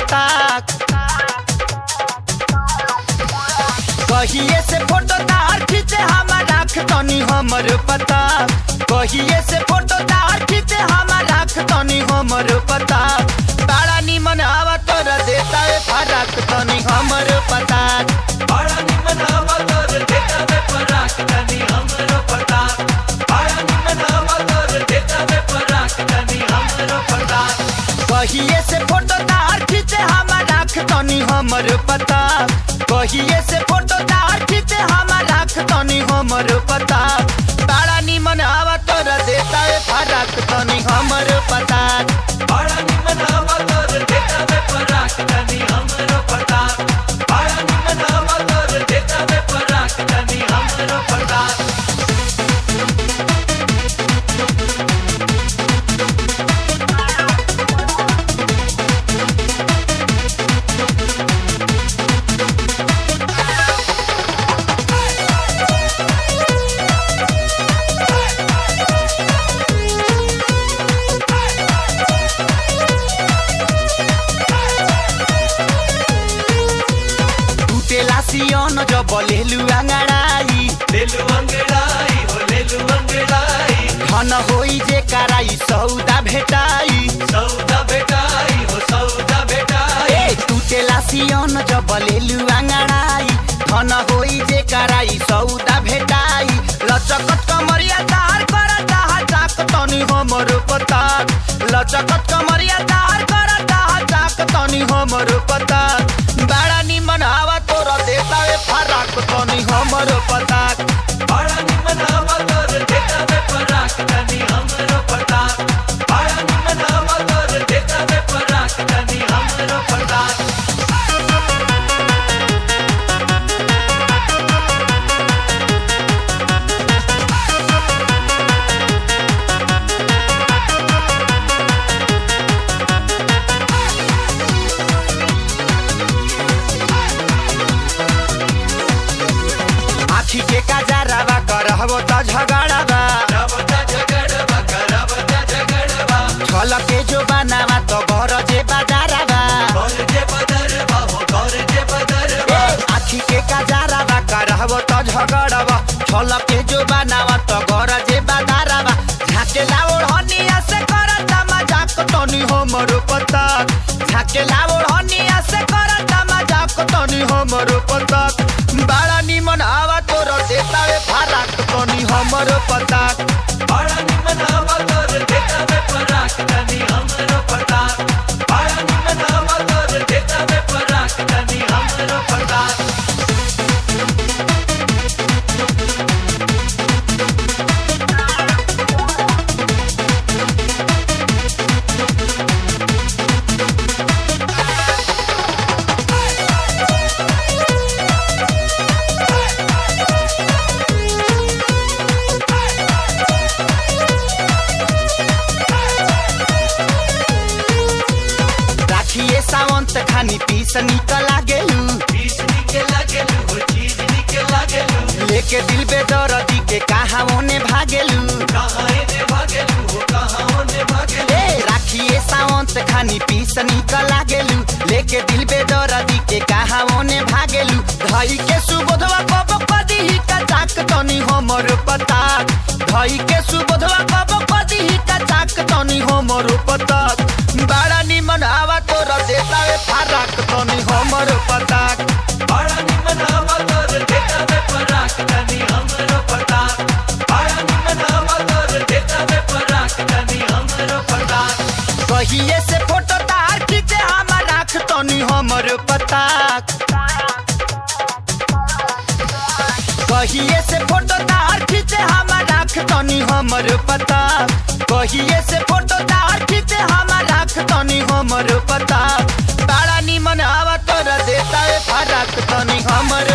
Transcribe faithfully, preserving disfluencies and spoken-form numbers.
पता कहिए से फोटो तार खींचे हमार राख तनी हमर पता कहिए से फोटो तार खींचे हमार राख तनी हमर पता बड़ा निमन आवा तोरा देता है फराक तनी हमर पता बड़ा निमन आवा तोरा देता है फराक तनी हमर पता बड़ा निमन आवा तोरा देता है फराक तनी हमर पता कहिए से फोटो तार खींचे हमार राख तनी हमर पता कहिए से फोटो तार खींचे हमार राख तनी हमर पता बड़ा निमन आवा तोरा देता है फराक तनी हमर पता बड़ा निमन आवा तोरा देता है फराक तनी हमर पता बड़ा निमन आवा तोरा देता है फराक तनी हमर पता सियोन जब लेलु अंगड़ाई लेलु अंगड़ाई हो लेलु अंगड़ाई धन होई जे कराई सौदा भेटाई सौदा भेटाई हो सौदा भेटाई ए टूटेला सियोन जब लेलु अंगड़ाई धन होई जे कराई सौदा भेटाई लचकत कमरिया तार करता जाक तनी हमर पता लचकत कमरिया तार करता जाक तनी हमर पता बड़ा निमन आवा तोरा देता है फराक तनी हमर पता बड़ा निमन आवा तोरा देता है फराक तनी हमर पता बड़ा निमन आवा तोरा देता है फराक तनी हमर पता आखी के काजरावा करहबो त झगड़ावा करबो त झगड़ावा करबो त झगड़ावा छल के जो बनावा त घर जे बाजारावा घर जे बदरवा हो घर जे बदरवा आखी के काजरावा करहबो त झगड़ावा छल के जो बनावा त घर जे बाजारावा झाके लाओ हनिया से करता मजाक तनी हमर पता झाके लाओ हनिया से करता मजाक तनी हमर पता बड़ा निमन आवा तोरा देता है फराक तनी हमर पता बड़ा निमन आवा तोरा देता है फराक तनी हमर पता बड़ा निमन आवा तोरा देता है फराक तनी हमर पता सावंत खानी पीस निकल लागेलू पीस निकल लागेलू हो चीज निकल लागेलू लेके दिल बेदर्दी के कहां ओने भागेलू कहां ने भागेलू हो कहां ओने भागेलू ए राखिए सावंत खानी पीस निकल लागेलू लेके दिल बेदर्दी के कहां ओने भागेलू धई के सुबोधवा कब कदी ही का चाक तनी हमर पता धई के सुबोधवा कब कदी ही का चाक तनी हमर पता बड़ा निमन आवा तोरा देता है फराक तनी हमर पता बड़ा निमन आवा तोरा देता है फराक तनी हमर पता बड़ा निमन आवा तोरा देता है फराक तनी हमर पता कहिए से फोटो तार खींचे हमार राख तनी हमर पता कहिए से फोटो तार खींचे हमार राख तनी हमर पता कहिए से फोटो तार खींचे हमार राख तनी हमर पता बड़ा निमन आवा तोरा देता है फराक तनी हमर